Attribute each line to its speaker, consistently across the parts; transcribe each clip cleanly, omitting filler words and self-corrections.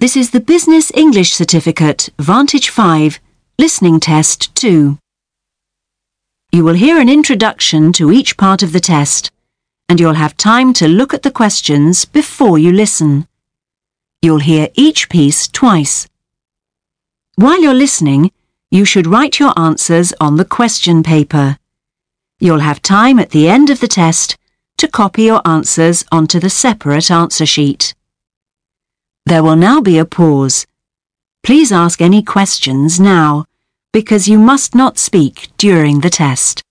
Speaker 1: This is the Business English Certificate, Vantage 5, Listening Test 2. You will hear an introduction to each part of the test, and you'll have time to look at the questions before you listen. You'll hear each piece twice. While you're listening, you should write your answers on the question paper. You'll have time at the end of the test to copy your answers onto the separate answer sheet. There will now be a pause. Please ask any questions now, because you must not speak during the test.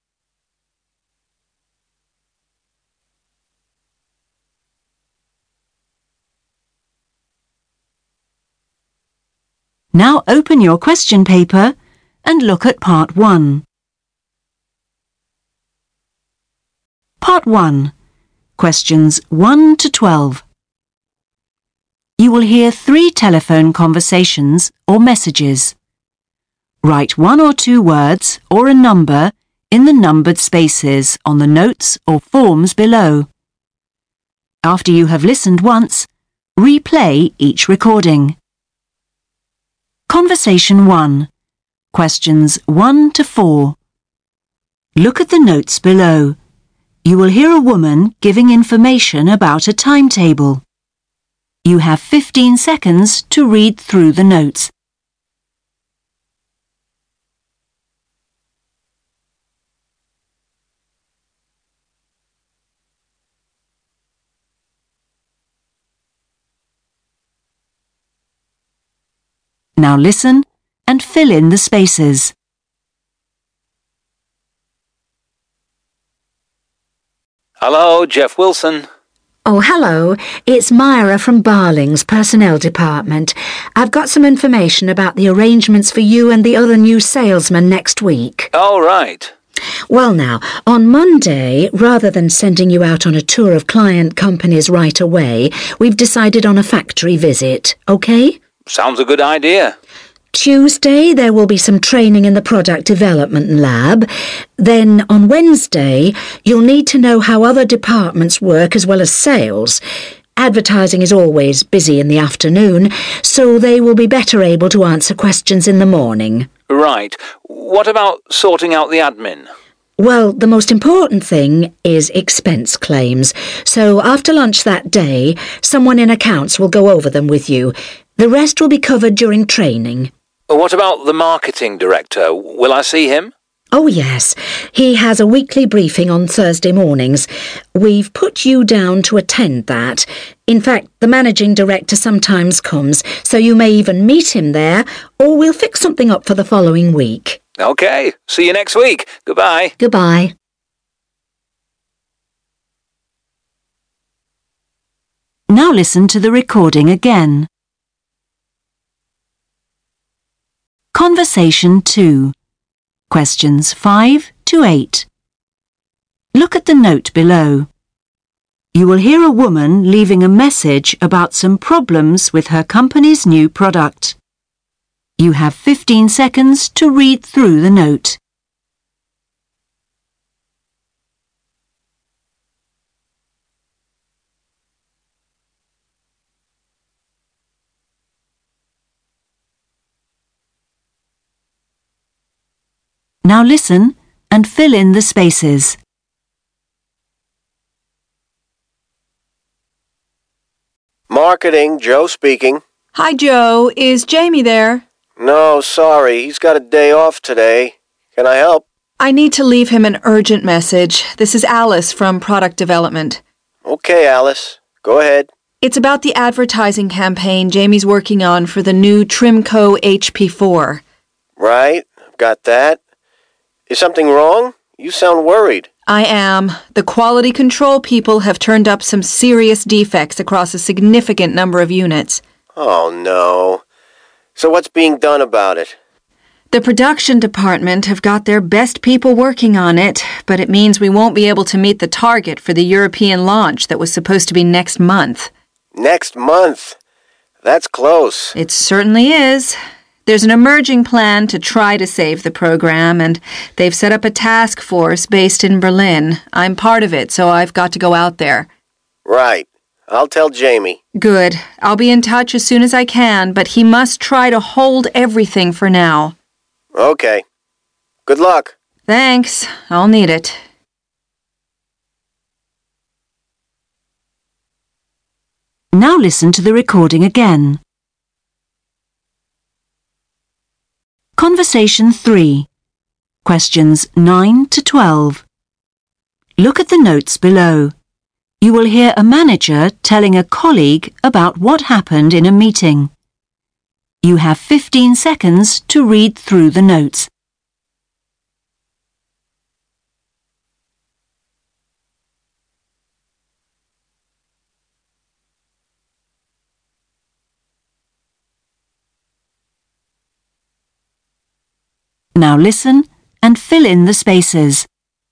Speaker 1: Now open your question paper and look at Part 1. Part 1. Questions 1 to 12. You will hear 3 telephone conversations or messages. Write 1 or 2 words or a number in the numbered spaces on the notes or forms below. After you have listened once, replay each recording. Conversation 1. Questions 1 to 4. Look at the notes below. You will hear a woman giving information about a timetable. You have 15 seconds to read through the notes. Now listen and fill in the spaces.
Speaker 2: Hello, Jeff Wilson.
Speaker 3: Oh, hello. It's Myra from Barling's Personnel Department. I've got some information about the arrangements for you and the other new salesman next week.
Speaker 2: Oh, right.
Speaker 3: Well now, on Monday, rather than sending you out on a tour of client companies right away, we've decided on a factory visit, okay?
Speaker 2: Sounds a good idea.
Speaker 3: Tuesday, there will be some training in the product development lab. Then, on Wednesday, you'll need to know how other departments work as well as sales. Advertising is always busy in the afternoon, so they will be better able to answer questions in the morning.
Speaker 2: Right. What about sorting out the admin?
Speaker 3: Well, the most important thing is expense claims. So after lunch that day, someone in accounts will go over them with you. The rest will be covered during training.
Speaker 2: What about the marketing director? Will I see him?
Speaker 3: Oh, yes. He has a weekly briefing on Thursday mornings. We've put you down to attend that. In fact, the managing director sometimes comes, so you may even meet him there, or we'll fix something up for the following week.
Speaker 2: OK. See you next week. Goodbye.
Speaker 3: Goodbye.
Speaker 1: Now listen to the recording again. Conversation 2. Questions 5 to 8. Look at the note below. You will hear a woman leaving a message about some problems with her company's new product. You have 15 seconds to read through the note. Now listen and fill in the spaces.
Speaker 4: Marketing, Joe speaking.
Speaker 5: Hi, Joe. Is Jamie there?
Speaker 4: No, sorry. He's got a day off today. Can I help?
Speaker 5: I need to leave him an urgent message. This is Alice from Product Development.
Speaker 4: Okay, Alice. Go ahead.
Speaker 5: It's about the advertising campaign Jamie's working on for the new Trimco HP4.
Speaker 4: Right. Got that. Is something wrong? You sound worried.
Speaker 5: I am. The quality control people have turned up some serious defects across a significant number of units.
Speaker 4: Oh, no. So what's being done about it?
Speaker 5: The production department have got their best people working on it, but it means we won't be able to meet the target for the European launch that was supposed to be next month.
Speaker 4: Next month? That's close.
Speaker 5: It certainly is. There's an emerging plan to try to save the program, and they've set up a task force based in Berlin. I'm part of it, so I've got to go out there.
Speaker 4: Right. I'll tell Jamie.
Speaker 5: Good. I'll be in touch as soon as I can, but he must try to hold everything for now.
Speaker 4: Okay. Good luck.
Speaker 5: Thanks. I'll need it.
Speaker 1: Now listen to the recording again. Conversation 3. Questions 9 to 12. Look at the notes below. You will hear a manager telling a colleague about what happened in a meeting. You have 15 seconds to read through the notes. Now listen and fill in the spaces.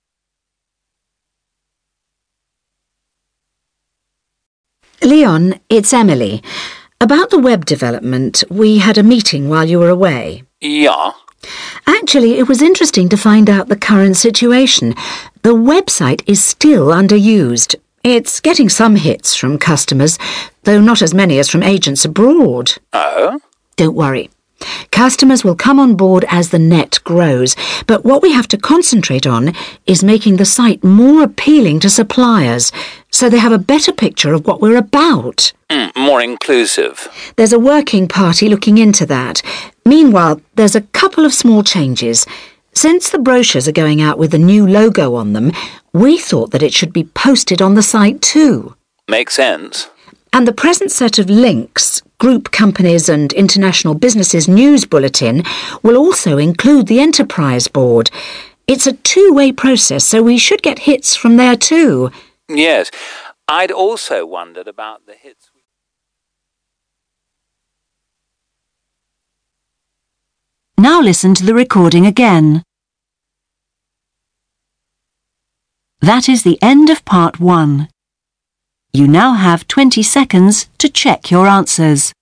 Speaker 3: Leon, it's Emily. About the web development, we had a meeting while you were away.
Speaker 2: Yeah.
Speaker 3: Actually, it was interesting to find out the current situation. The website is still underused. It's getting some hits from customers, though not as many as from agents abroad.
Speaker 2: Oh?
Speaker 3: Don't worry. Customers will come on board as the net grows, but what we have to concentrate on is making the site more appealing to suppliers, so they have a better picture of what we're about.
Speaker 2: More inclusive.
Speaker 3: There's a working party looking into that. Meanwhile, there's a couple of small changes. Since the brochures are going out with the new logo on them, we thought that it should be posted on the site too.
Speaker 2: Makes sense.
Speaker 3: And the present set of links, Group Companies and International Businesses News Bulletin, will also include the Enterprise Board. It's a two-way process, so we should get hits from there too.
Speaker 2: Yes. I'd also wondered about the hits.
Speaker 1: Now listen to the recording again. That is the end of part 1. You now have 20 seconds to check your answers.